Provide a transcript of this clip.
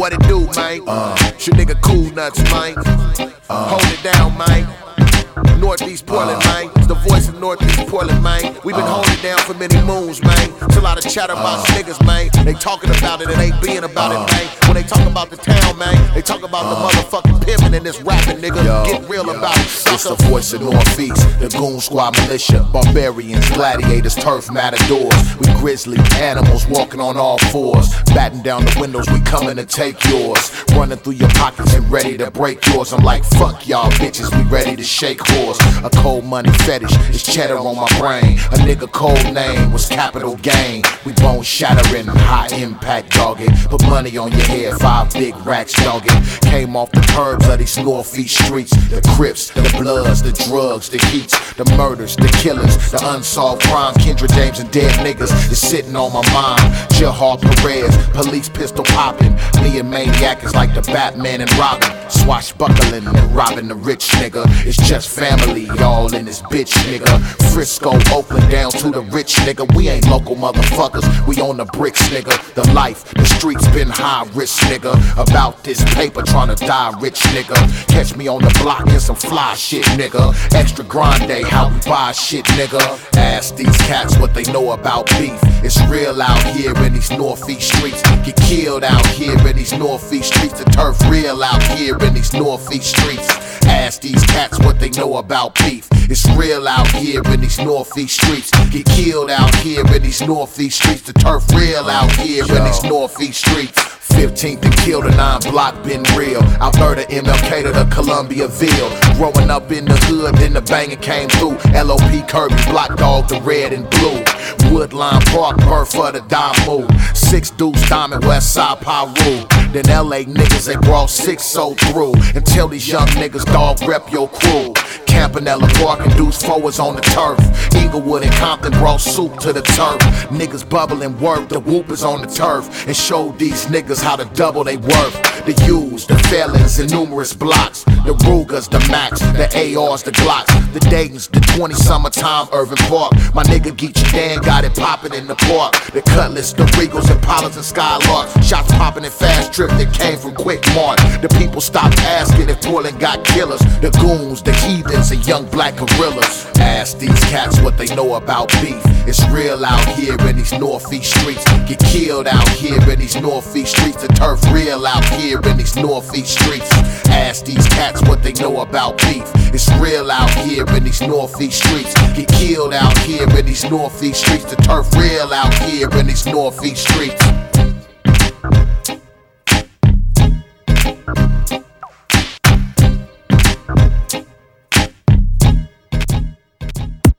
What it do, man? It's your nigga Cool Nuts, man. Hold it down, man. Northeast Portland, man. It's the voice of Northeast Portland, man. We been holding it down for many moons, man. It's a lot of chatter about niggas, man. They talking about it and they being about it, man. When they talk about the town, man, they talk about the motherfucking pimpin' and this rapping, nigga. Get real about it, sucker. It's the voice of Northeast, the Goon Squad militia, barbarians, gladiators, turf matadors. We grizzly animals walking on all fours, batting down the windows, we coming to take yours. Running through your pockets and ready to break yours. I'm like, fuck y'all bitches, we ready to shake whores. A cold money fetish is cheddar on my brain. A nigga cold name was capital gain. We bone shattering, high impact dogging. Put money on your head, 5 big racks dogging. Came off the curbs of these Northeast streets. The Crips, the Bloods, the drugs, the heats, the murders, the killings, the unsolved crimes. Kendra James and dead niggas is sitting on my mind. Jahar Perez, police pistol popping. Me and Maniac is like the Batman and Robin. Swashbuckling and robbing the rich nigga. It's just family, y'all in this bitch nigga. Frisco, Oakland, down to the rich nigga. We ain't local motherfuckers, we on the bricks nigga. The life, the streets been high risk nigga. About this paper, tryna die rich nigga. Catch me on the block in some fly shit nigga. Extra grande, how we buy shit nigga. Ask these cats what they know about beef. It's real out here in these Northeast streets. Get killed out here in these Northeast streets. The turf real out here in these Northeast streets. Ask these cats what they know about beef. It's real out here in these Northeast streets. Get killed out here in these Northeast streets. The turf real out here in these Northeast streets. 15th and killed a 9 block been real. Alberta, MLK to the Columbiaville. Growing up in the hood, then the banging came through. LOP Kirby, Block Dog, the red and blue. Woodline Park, birth for the Damu. 6 Deuce Diamond, West Side Piru. Then LA niggas, they brought 6 so through. Until these young niggas, dog, rep your crew. Campanella Park and Deuce 4 is on the turf. Inglewood and Compton brought soup to the turf. Niggas bubbling work, the whoop is on the turf. And showed these niggas how to double they worth. The U's, the felons, and numerous blocks. The Rugers, the Max, the ARs, the Glocks. The Daytons, the 20 summertime Irving Park. My nigga Geechee Dan got it poppin' in the park. The Cutlass, the Regals, Impalas, and Skylarks. Shots poppin' in Fast Trip that came from Quick Mart. The people stopped asking if Portland got killers. The goons, the heathens, and young black gorillas. Ask these cats what they know about beef. It's real out here in these Northeast streets. Get killed out here in these Northeast streets. The turf real out here in these Northeast streets. Ask these cats what they know about beef. It's real out here in these Northeast streets. Get killed out here in these Northeast streets. The turf real out here in these Northeast streets.